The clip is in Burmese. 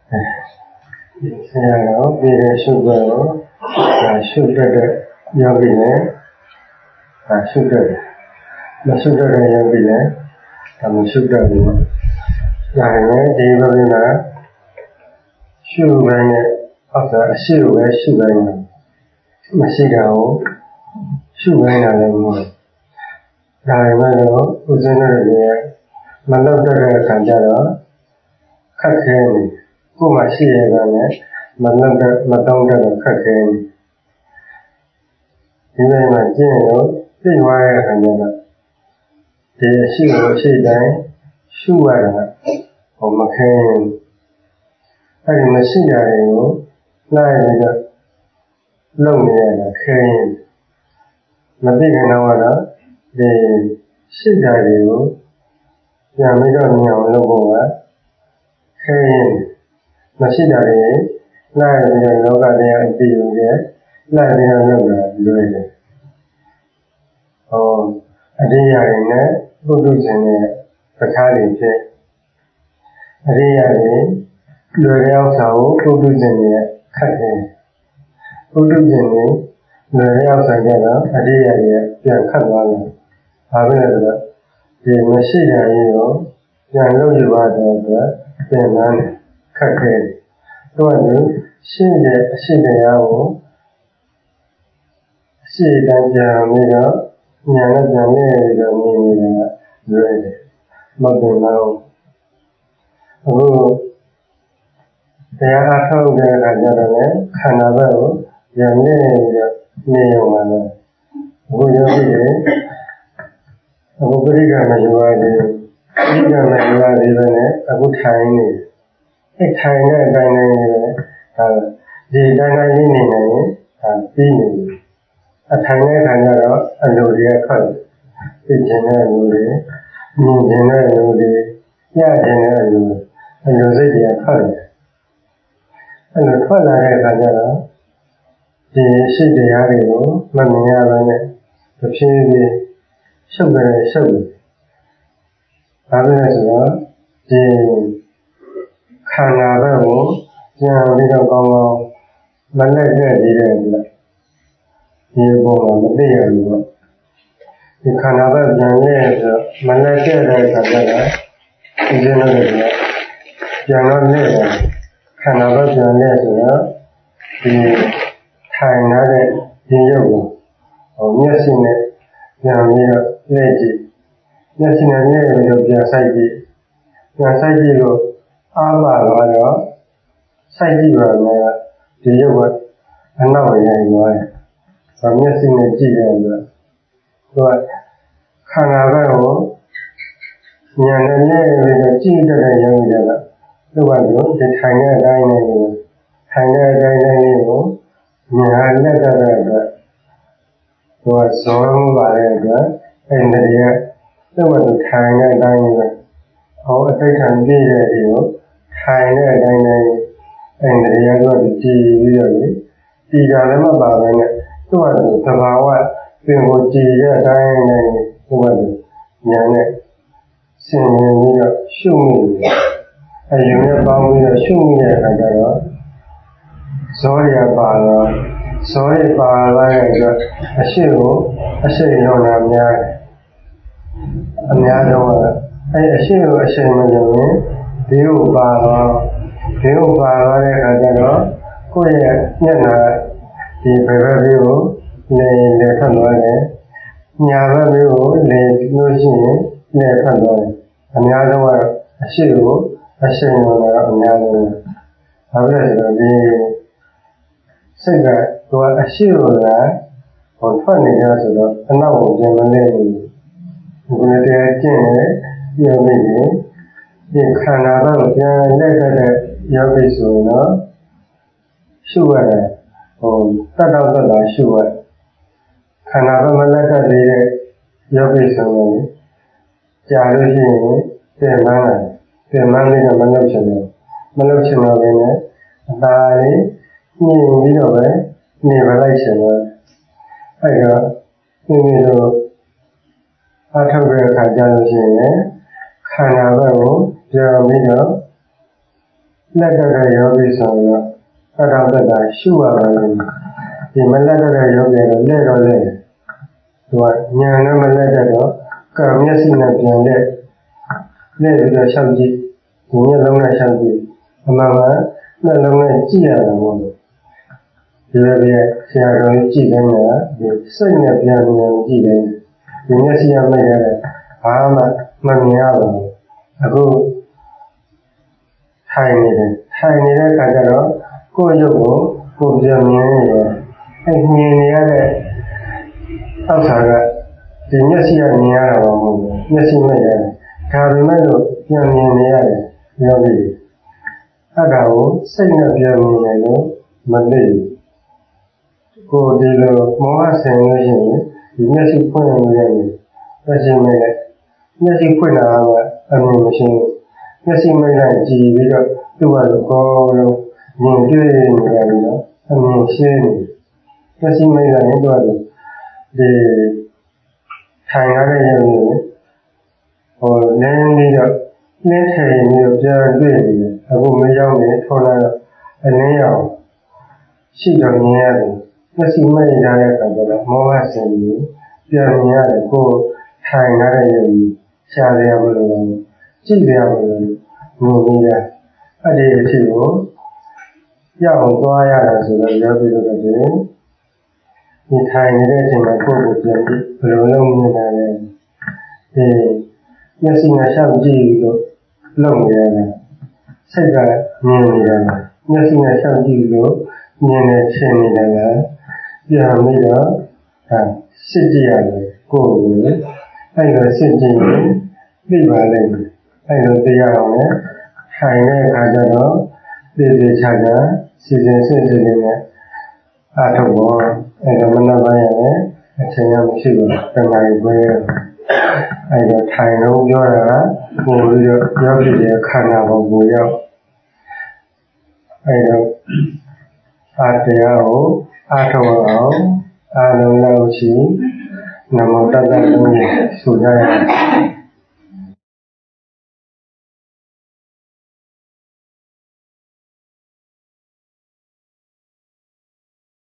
ဆရာတော်ပြည်တဲ့ရှုပ်တော့ရှုပ်တဲ့ယောဂီနဲ့ရှုပ်တဲ့မရှုပ်တဲ့ယောဂီနဲ့မရှုပ်တဲ့ဘူး။ဒါနဲ့ဒီဘက်ကရှုပိုင်းနဲ့အောက်ကအရှိကိုပဲရှုပိုင်းနဲ့မရှိတာကိုရှုပိုင်းတာလည်းမဟုတ်ဘူး။ဒါပေမဲ့တော့ဦးဇင်းတို့ရဲ့မလောက်တဲ့အခါကျတော့ခက်ခဲနေကိုယ်မှရှိရတာနဲ့မလောက်တဲ့မတောင်းတဲ့ခက်ခဲနေဒီလိုမှကျင့်လို့သိသွားတဲ့အခါကျတော့ဒီအရှိကိုအရှိတိုင်းရှုရတာမခဲအဲ့ဒီမရှိတာတွေကိုလိုက်ပြီးတော့လုပ်နေရတာခဲမသိခင်တော့ဒီရှိတာတွေကိုပြန်ပြီးတော့မြင်အောင်လုပ်ဖို့ကခဲမရှိတာတွေလိုက်ပြီးတော့လောကတရားအသိဉာဏ်နဲ့လိုက်ပြီးတော့လုပ်တာလွယ်တယ်အရိယာတွေနဲ့ပုထုဇဉ်တွေပဋ္ဌာန်းတွေဖြစ်အရိယာတွေလွယ်တဲ့ဥစ္စာကိုပုထုဇဉ်တွေခက်တယ်ပုထုဇဉ်တွေလွယ်တဲ့ဥစ္စာကျတော့အရိယာတွေပြန်ခက်သွားတယ်ဘာဖြစ်လဲဆိုတော့ဒီမရှိတာကြီးကိုပြန်လုပ်ယူရတဲ့အတွက်ပြန်လန်းခက်ခဲတော့ရှိတဲ့အရှိတရားကိုရှိတဲ့ကြံပြီးတော့ဉာဏ်နဲ့ပြန်နေပြီးတော့နေနေတာလွယ်တယ်မဟုတ်တော့အခုတရားအားထုတ်တဲ့အခါကျတော့လည်းခန္ဓာဘက်ကိုပြန်နေပြီးတော့နေရုံပါပဲအခုယောဂီတွေအခုပရိက္ခမယူရသေးပရိက္ခမယူရသေးပဲနဲ့အခုထိုင်နေအဲ့ထိုင်တဲ့အတိုင်းနေပဲဒီတိုင်းတိုင်းနေနေရင်ပြီးနေပြီအထိုင်တဲ့ခါကျတော့အလိုတွေထွက်သိကျင်တဲ့အလိုတွေမြင်ကျင်တဲ့အလိုတွေရကျင်တဲ့အလိုစိတ်တွေထွက်တယ်အဲ့လိုထွက်လာတဲ့အခါကျတော့ဒီရှိတရားတွေကိုမမြင်ရဘဲနဲ့တစ်ဖြည်းဖြည်းရှုပ်တယ်ရှုပ်တယ်ဒါပဲဆိုတော့ဒီခန္ဓာဘက်ကိုပြန်ပြီးတော့ကောင်းကောင်းမနဲ့တဲ့ဒီတဲ့အတွက်ဒီဘောမှာမသိရဘူးပေါ့ဒီခန္ဓာဘက်ပြန်လဲဆိုမနဲ့တဲ့တဲ့အခါကျတော့ဒီကျင်းလို့ပြန်တော့လဲတယ်ခန္ဓာဘက်ပြန်လဲဆိုတော့ဒီထိုင်လာတဲ့ဒီရုပ်ကိုမျက်စိနဲ့ပြန်ပြီးတော့လဲကြည့်မျက်စိနဲ့လဲပြီးတော့ပြန်ဆိုင်ကြည့်လို့အားပါတော့စိုက်ကြည့်ပါမယ်ဒီရုပ်ကအနောက်ရရင်သွားတယ်မျက်စိနဲ့ကြည့်ရတဲ့အတွက်ခန္ဓာဘက်ကိုဉာဏ်နဲ့လဲပြီးတော့ကြည့်တတ်တဲ့ရုပ်တွေကတော့ဒီထိုင်တဲ့အတိုင်းလေးကိုဉာဏ်နဲ့လက်တတ်တဲ့အတွက်ဇောမှုပါတဲ့အတွက်အဲ့ဒီတည်းကထိုင်တဲ့အတိုင်းလေးပဲအတိတ်ခံပြည့်တဲ့ဒီကိုထိုင်တဲ့အတိုင်းလေးအဲ့ဒီတရားကကြည်ပြီးတော့ကြည်ကြလည်းမပါဘဲနဲ့သူ့ဟာသူသဘာဝပြင်ကိုကြည်တဲ့အတိုင်းလေးသူ့ဟာသူဉာဏ်နဲ့ဆင်ញင်ပြီးတော့ရှုမိတယ်အယုံနဲ့ပေါင်းပြီးတော့ရှုမိတဲ့အခါကျတော့ဇောရပါတော့ဇောရပါလာတဲ့အတွက်အရှိရောနာများတယ်အများဆုံးကအဲ့အရှိကိုအရှိမယုံရင်ဒီကိုပါတော့ဒီကိုပါလာတဲ့အခါကျတော့ကိုယ့်ရဲ့မျက်နှာဒီဘယ်ဘက်လေးကိုလေထွက်သွားတယ်ညာဘက်လေးကိုလေလို့ရှိရင်လေထွက်သွားတယ်အများဆုံးကအရှိကိုအရှိရောနာအများဆုံးဘာဖြစ်လဲဆိုတော့ဒီစိတ်ကအရှိရောနာထွက်နေကြဆိုတော့အနောက်ကိုပြန်မလဲဘူးဒီလိုတရားကျင့်ရင်ပြန်မိရင်ဒီခန္ဓာဘက်ကိုပြန်လက်တတ်တဲ့ယောဂီဆိုရင်တော့ရှုရတယ်တတ်တော့ရှုရခန္ဓာဘက်မလက်တတ်သေးတဲ့ယောဂီဆိုရင်ကြာလို့ရှိရင်ပြန်မှန်းပြီးတော့မလုပ်ချင်တော့ပဲနဲ့အသာလေးညှင်ပြီးတော့ပဲနေပါလိုက်ချင်တော့အဲ့တော့ဒီလိုအားထုတ်တဲ့အခါကျလို့ရှိရင်ခန္ဓာဘက်ကိုပြန်ပြီးတော့လက်တတဲ့ယောဂီဆိုတော့အထောက်သက်တာရှုရပါလိမ့်မယ်ဒီမလက်တဲ့ယောဂီကတော့လက်တော့လက်သူကဉာဏ်နဲ့မလက်တော့ကံမျက်စိနဲ့ပြန်လက်ပြီးတော့ရှောက်ကြည့်ဒီမျက်လုံးနဲ့ရှောက်ကြည့်အမှန်ကနှလုံးနဲ့ကြည့်ရတာပေါ့ဒီလိုပြဆရာတော်ကြီးကြည့်တယ်ကဒီစိတ်နဲ့ပြန်ပြန်ကြည့်တယ်ဒီမျက်စိကမိတ်ရတယ်ဘာမှမမြင်ရဘူးအခုထိုင်နေတဲ့အခါကျတော့ကိုယ်ရုပ်ကိုပြန်မြင်နေတယ်မြင်နေရတဲ့အောက်ဆာကဒီမျက်စိကမြင်ရတာမဟုတ်ဘူးမျက်စိမိတ်ရတယ်ဒါပေမဲ့လို့ပြန်မြင်နေရတယ်ပြောပြီးအဲ့ဒါကိုစိတ်နဲ့ပြန်မြင်တယ်လို့မသိဘူးကိုဒီလိုမောဟဆင်လို့ရှိရင်ဒီမျက်စိဖွင့်နေရတယ်မျက်စိမိတ်လိုက်မျက်စိဖွင့်တာကအမြင်မရှိဘူးမျက်စိမိတ်လိုက်ကြည့်ပြီးတော့သူ့ဘာလို့ကောလို့မြင်တွေ့နေရတယ်နော်အမြင်ရှင်းနေမျက်စိမိတ်လိုက်ရင်သူကဒီထိုင်ရတဲ့ရုပ်ကိုနင်းပြီးတော့နှင်းထည်ပြီးတော့ပြန်တွေ့နေတယ်အခုမရောက်နေထော်လာတော့အလင်းရောင်ရှိတော့မြင်ရတယ်မျက်စိမိတ်ထားတဲ့အခါကျတော့မောဟဆင်ပြီးပြန်မြင်ရတယ်ကိုထိုင်ရတဲ့ရုပ်ကြီးရှားရမလို့ကြည့်ရမလို့မြင်နေတယ်အဲ့ဒီအဖြစ်ကိုရောက်သွားရတာဆိုတော့ရောက်ပြီးတော့ဒီထိုင်နေတဲ့အချိန်မှာကိုယ်ကိုပြန်ပြီးဘယ်လိုလုပ်နေလဲဒီမျက်စိနဲ့ရှောက်ကြည့်ပြီးတော့လုပ်နေရတယ်စိတ်ကမြင်နေတယ်မျက်စိနဲ့ရှောက်ကြည့်ပြီးတော့မြင်နေရှင်းနေတယ်ပြန်ပြီးတော့စစ်ကြည့်ရတယ်ကိုယ်ကိုအဲ့လိုစစ်ကြည့်ရင်သိပါလိမ့်မယ်အဲ့လိုသိရအောင်လေထိုင်တဲ့အခါကျတော့သေချာစီစဉ်နဲ့အားထုတ်ဖို့အဲ့တော့မနှပိုင်းရတယ်အချိန်ရမရှိဘူးတဏှာကြီးပဲအဲ့တော့ထိုင်လို့ပြောတာကပို့ပြီးတော့ရောက်ဖြစ်တဲ့ခန္ဓာပေါ်ကိုရောက်အဲ့တော့အားတရားကိုအားထုတ်အောင်အားလုံးလောက်ရှိနမောတတ္တလို့ဆိုကြရတယ်